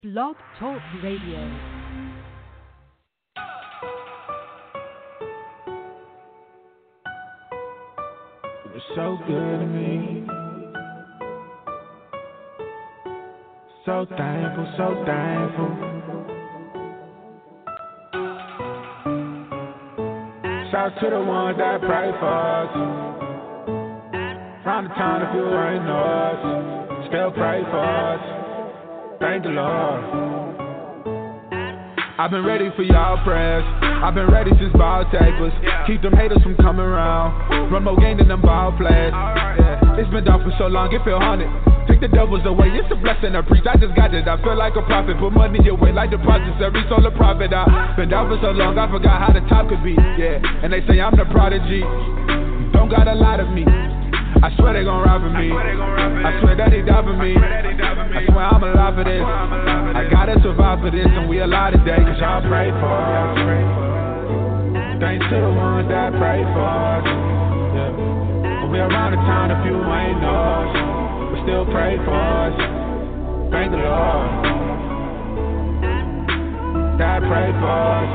Blog Talk Radio. You're so good to me. So thankful, so thankful. Shout to the ones that pray for us. Round the town if you ain't know us. Still pray for us. Thank the Lord. I've been ready for y'all prayers. I've been ready since ball tables. Keep them haters from coming around. Run more game than them ball players. Yeah. It's been down for so long, it feel haunted. Take the devils away, it's a blessing I preach. I just got it, I feel like a prophet. Put money away like deposits, every soul a profit. I've been down for so long, I forgot how the top could be. Yeah, and they say I'm the prodigy. Don't got a lot of me. I swear they gon' ride for me. I swear that he died for me. I swear I'm alive for this. I gotta survive for this, and we alive today, cause y'all pray for us. Thanks to the ones that pray for us. Yeah. When we around the town, if you ain't know us, but still pray for us. Thank the Lord. God pray for us.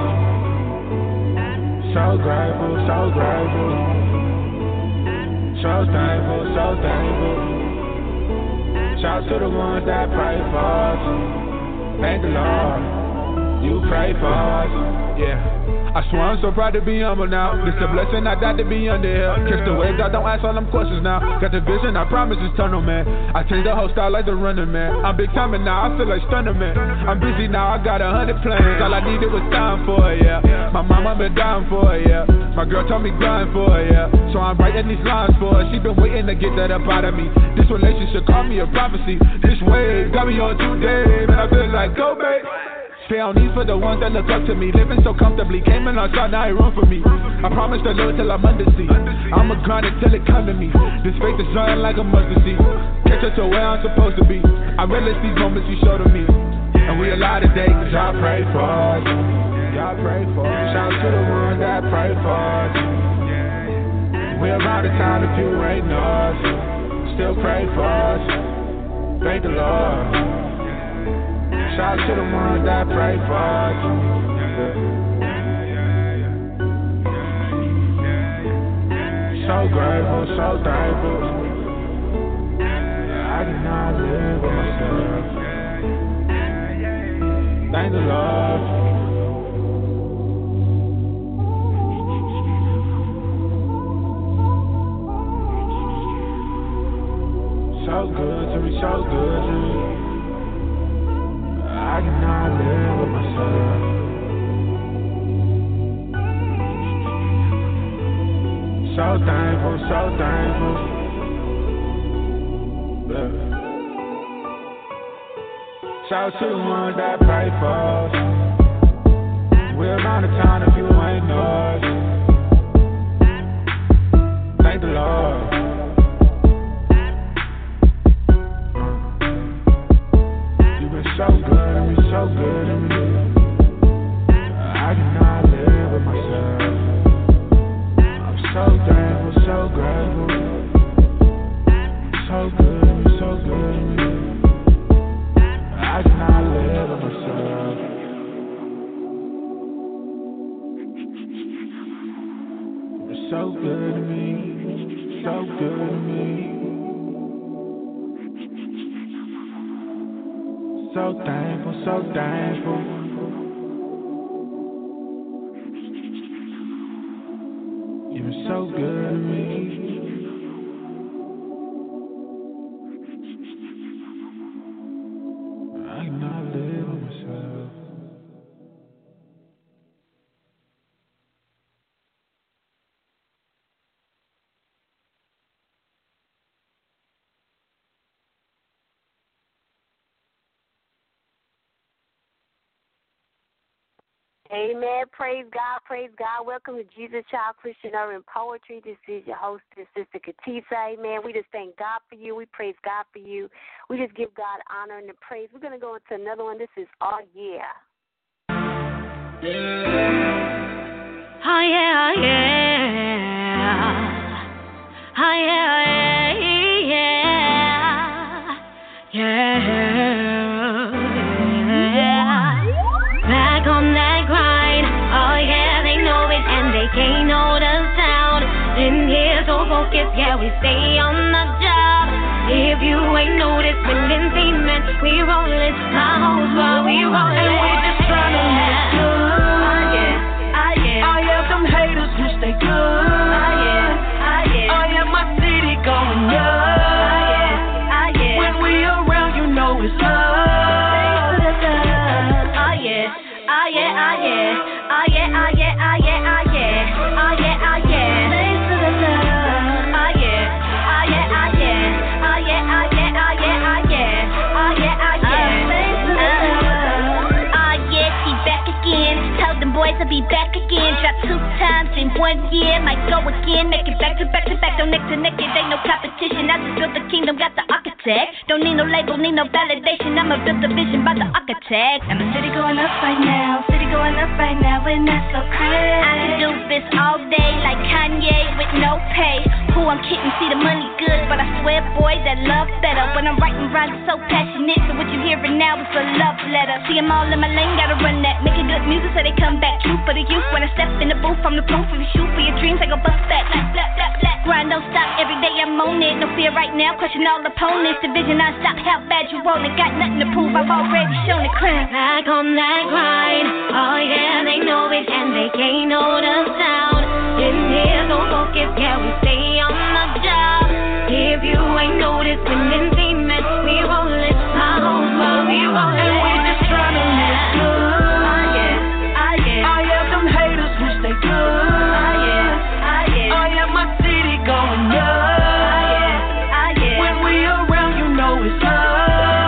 So grateful, so grateful. So thankful, so thankful. Shout to the ones that pray for us. Thank the Lord, you pray for us. Yeah. I swear I'm so proud to be humble now. It's a blessing I got to be under here. Catch the waves, I don't ask all them questions now. Got the vision, I promise it's tunnel, man. I changed the whole style like the runner, man. I'm big timing now, I feel like stunner, man. I'm busy now, I got 100 plans. All I needed was time for it, yeah. My mama been dying for it, yeah. My girl told me grind for it, yeah. So I'm writing these lines for her. She been waiting to get that up out of me. This relationship called me a prophecy. This wave got me on today, man. I feel like go, babe. Stay on these for the ones that look up to me. Living so comfortably, came in on shot, now ain't room for me. I promise the Lord till I'm undersea. I'ma grind it till it come to me. This faith is running like a mustard seed. Catch us to where I'm supposed to be. I relish these moments you show to me. And we alive today, cause y'all pray for us. Y'all pray for us. Shout to the ones that pray for us. We around the town if you ain't know us. Still pray for us. Thank the Lord. Shout to the ones that pray for us. So grateful, so thankful. I cannot live with myself. Thank the Lord. So good to me, so good to me. I cannot live with myself. So thankful, so thankful. Yeah. Shout to the ones that pray for us. We're around the town if you ain't know us. Thank the Lord. So good to me, so good to me. I cannot live with myself. I'm so thankful, so grateful. So good to me, so good to me. I cannot live with myself. You're so good to me, so good to me. So thankful, so thankful. You've been so good to me. I cannot live with myself. Amen. Praise God. Praise God. Welcome to Jesus Child Christian Urban Poetry. This is your hostess, Sister Katisa. Amen. We just thank God for you. We praise God for you. We just give God honor and the praise. We're going to go into another one. This is Oh Yeah. Oh yeah, yeah. Oh yeah, yeah, yeah. they can't hold us down. In here, so focused, yeah, we stay on the job. If you ain't noticed, winning demons, we rollin'. My hoes while we rollin'. And we just tryna live good. Oh yeah, them haters wish they could. Oh yeah, my city going up. When we around, you know it's love. To be back again, drop 2 times in 1 year, might go again, make it back to back to back, don't neck to neck, it ain't no competition. I just built the kingdom, got the architect. Don't need no label, need no validation. I'ma build the vision by the architect. And my city going up right now, and that's so crazy. I can do this all day like Kanye with no pay. Who I'm kidding, see the money good, but I swear, boy, that love better. When I'm writing rhymes so passionate, so what you hearing now is a love letter. See them all in my lane, gotta run that, making good music so they come back. True for the youth, when I step in the booth, I'm the proof. If you shoot for your dreams, I go bust back. Like blah, blah, blah. Grind don't stop, every day I'm on it. No fear right now, crushing all opponents. Division non-stop, how bad you want it. Got nothing to prove, I've already shown it clear. Back on that grind, oh yeah, they know it and they can't hold us down. In here, so focused, yeah, we stay on the job. If you ain't noticed, winning demons, we rollin'. My hoes while we rollin'. And we just tryna live good. They good. Oh yeah, my city going up. When we around, you know it's love.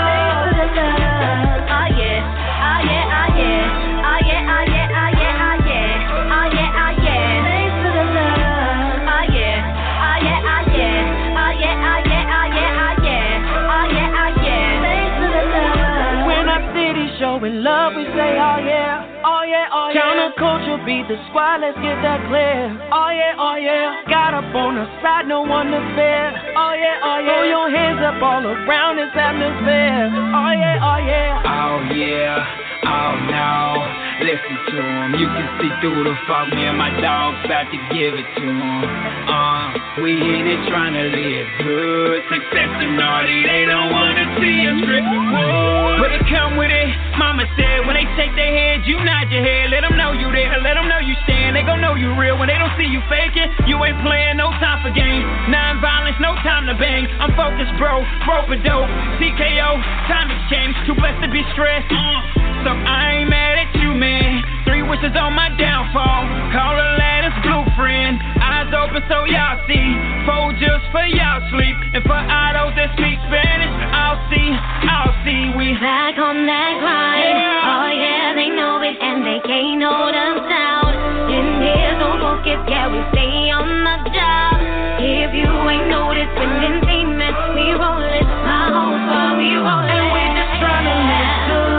When our city showing love, we say oh yeah. Counterculture beat the squad, let's get that clear. Oh yeah. Got up on the side, no one to fear. Oh yeah. Throw your hands up all around this atmosphere. Oh yeah. Oh no. Listen to him, you can see through the fog. Me and my dog's about to give it to him. We in it trying to live good. Success and naughty, they don't wanna see us trip. But it come with it. Mama said when they shake their heads, you nod your head. Let them know you there, let them know you stand. They gon' know you real when they don't see you faking. You ain't playing, no time for games. Non-violence, no time to bang. I'm focused, bro, rope a dope. TKO, time exchange. Too blessed to be stressed. So I ain't mad at you, man. 3 wishes on my downfall. Call Aladdin's blueprint. Eyes open so y'all see. 4 just for y'all sleep. And for all those that speak Spanish, I'll see. We back on that grind. Oh yeah, they know it and they can't hold us down. In here, so focused, yeah, we stay on the job. If you ain't noticed, winning demons, we rollin'. My hoes while we rollin'. And we just tryna live good.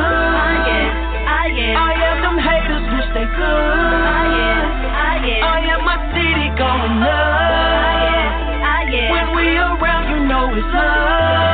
Oh yeah, them haters wish they could. Oh yeah, my city going up. When we around, you know it's love.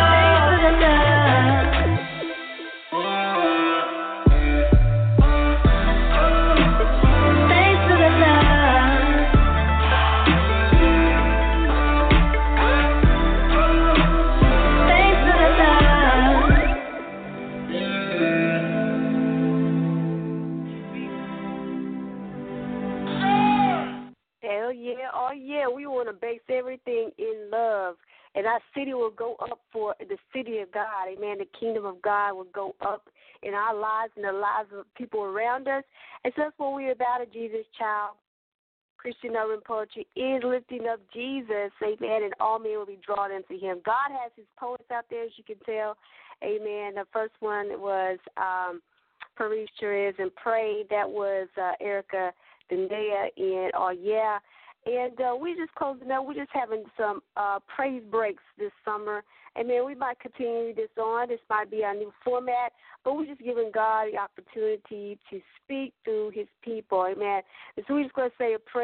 We want to base everything in love, and our city will go up for the city of God. Amen. The kingdom of God will go up in our lives and the lives of people around us. And so that's what we're about, a Jesus child. Christian Urban Poetry is lifting up Jesus, amen, and all men will be drawn into him. God has his poets out there, as you can tell, amen. The first one was Paris Therese and Pray. That was Erica Dendea and Oh Yeah. And we're just closing out. We're just having some praise breaks this summer. And, man, we might continue this on. This might be our new format. But we're just giving God the opportunity to speak through his people. Amen. And so we're just going to say a prayer.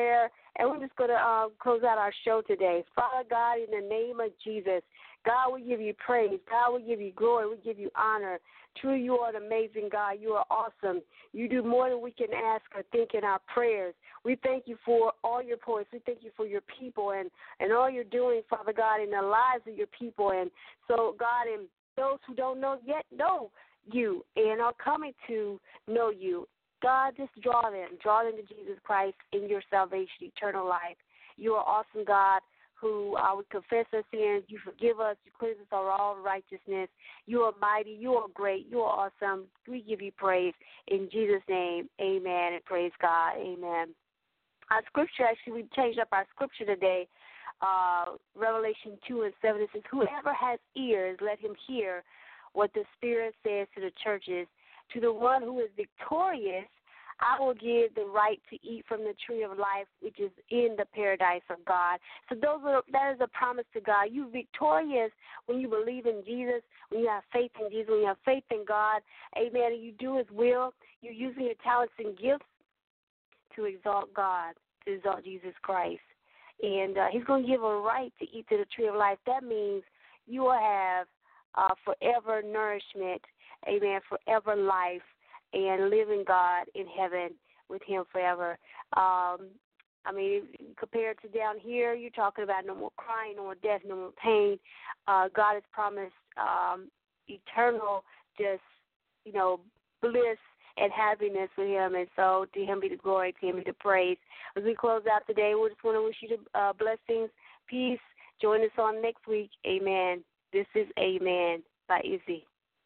And we're just going to close out our show today. Father God, in the name of Jesus, God, we give you praise. God, we give you glory. We give you honor. Truly, you are an amazing God. You are awesome. You do more than we can ask or think in our prayers. We thank you for all your poets. We thank you for your people and all you're doing, Father God, in the lives of your people. And so, God, and those who don't know yet know you and are coming to know you. God, just draw them to Jesus Christ in your salvation, eternal life. You are awesome, God, who we confess our sins. You forgive us. You cleanse us of all righteousness. You are mighty. You are great. You are awesome. We give you praise. In Jesus' name, amen, and praise God. Amen. Our scripture, actually, we changed up our scripture today. Revelation 2:7, it says, whoever has ears, let him hear what the Spirit says to the churches. To the one who is victorious, I will give the right to eat from the tree of life, which is in the paradise of God. So that is a promise to God. You're victorious when you believe in Jesus, when you have faith in Jesus, when you have faith in God. Amen. And you do his will. You're using your talents and gifts to exalt God, to exalt Jesus Christ. And he's going to give a right to eat to the tree of life. That means you will have forever nourishment, amen, forever life, and living God in heaven with him forever. Compared to down here, you're talking about no more crying, no more death, no more pain. God has promised eternal bliss and happiness with him, and so to him be the glory, to him be the praise. As we close out today, we just want to wish you the blessings, peace. Join us on next week. Amen. This is Amen by Izzy.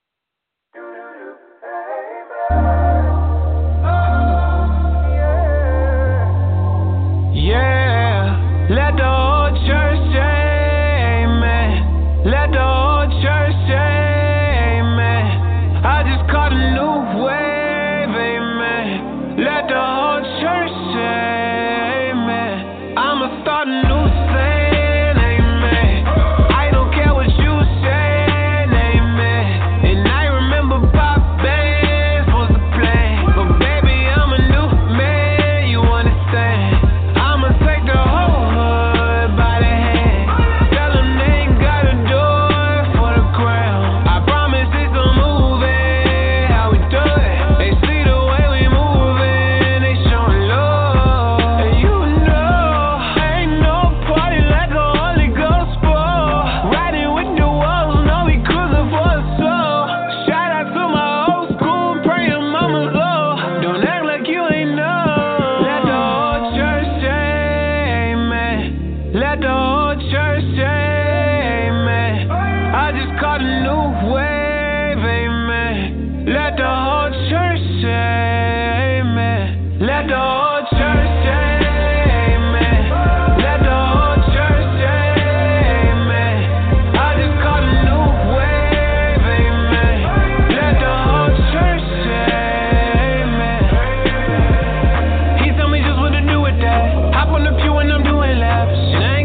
Yeah, let the whole church say amen. Let the whole church say amen. I just caught a new wave, amen. Let the whole church say amen. I'ma start a new saying, amen. I don't care what you say, amen. And I remember pop bands was the plan. But baby, I'm a new man, you understand. Take the whole hood by the hand. Tell them they ain't gotta do it for the crown. I promise it's a movie, how we do it. They see the way we moving, they showing love. And you know, ain't no party like a Holy Ghost ball. Riding with the walls, know we cruising for a soul. Shout out to my old school, praying mama's low. Don't act like you ain't know. Let the whole church say, let the whole church say amen. I just caught a new wave, amen. Let the whole church say amen. Let the whole church say amen. Let the whole church say amen. I just caught a new wave, amen. Let the whole church say amen. He told me just what to do with that. Hop on the pew and I'm doing laps.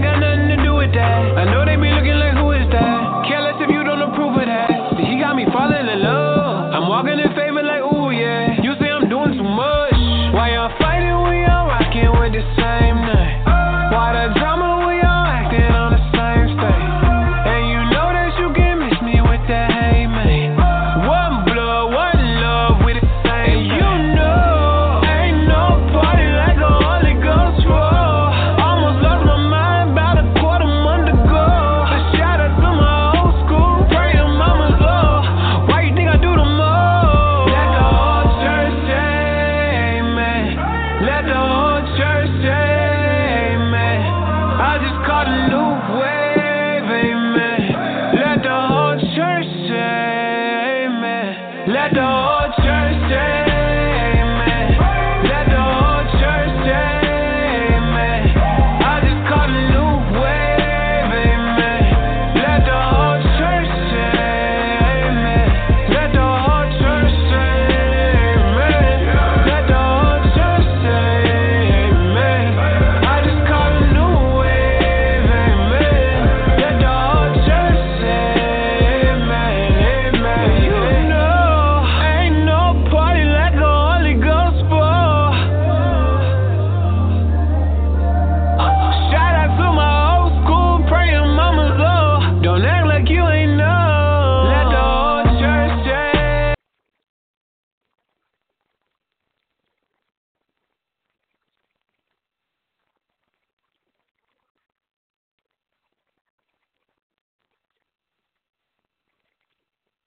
I know they be looking like, who is that? Careless if you don't approve of that. He got me falling in love. I'm walking in favor like, ooh, yeah. You say I'm doing too much. Why y'all fighting when y'all rocking with the same name? Why the drama when y'all acting on the same stage? And you know that you can miss me with that, hey, man. One blood, one love, we the same. And you know, ain't no party like a Holy Ghost roll. Almost lost my mind about a quarter month ago. A shout out to my old school, praying mama's low. Why you think I do the most? Let the whole church say amen. Let the whole church say amen. I just caught a new wave, amen. Let the whole church say amen. Let the whole church say